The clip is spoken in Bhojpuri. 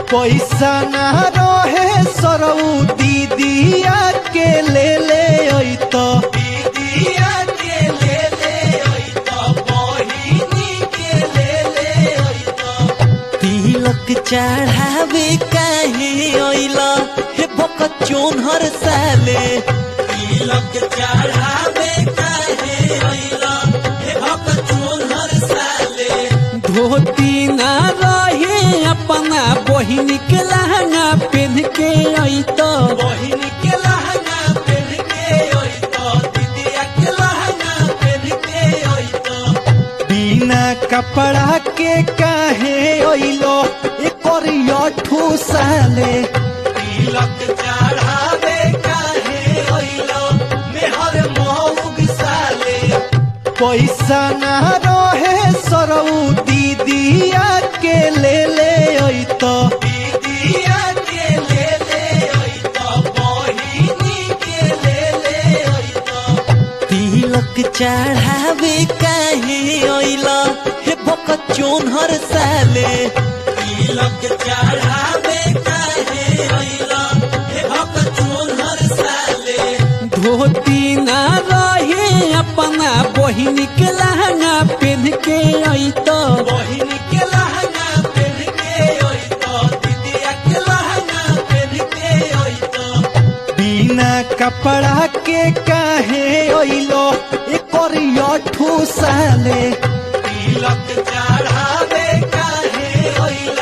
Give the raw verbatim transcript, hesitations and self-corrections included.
पैसा ना रहे सरऊ दीदिया के ले ले अइतो दीदिया के ले ले अइतो बहिनी के ले ले अइतो तिलक चढ़ावे काहे अइला हे बकचोन हर साले तिलक चढ़ावे काहे अइला हे बकचोन हर साले धोती ना रहे अपना बहिन के लहंगा पहन के अइतो बहिन के लहंगा पहन के अइतो दीदिया के लहंगा पहन के अइतो बिना कपड़ा के काहे अइलो एकर अठू साले तिलक चढ़ावे काहे अइलो मेहर मौग साले पैसा ना रहे सरऊ दीदिया के ले ले अइतो दीदिया के ले ले अइतो बहिनी के ले ले अइतो तिलक चढ़ावे काहे अइला हे बकचोन हर साले तिलक चढ़ावे काहे अइला हे बकचोन हर साले धोती ना रहे अपना बहिन के लहंगा पहन के अइतो बहिन के लहंगा पहन के अइतो दीदिया के लहंगा पहन के अइतो बिना कपड़ा के काहे अइलो एकर अठू साले तिलक चढ़ावे काहे अइलो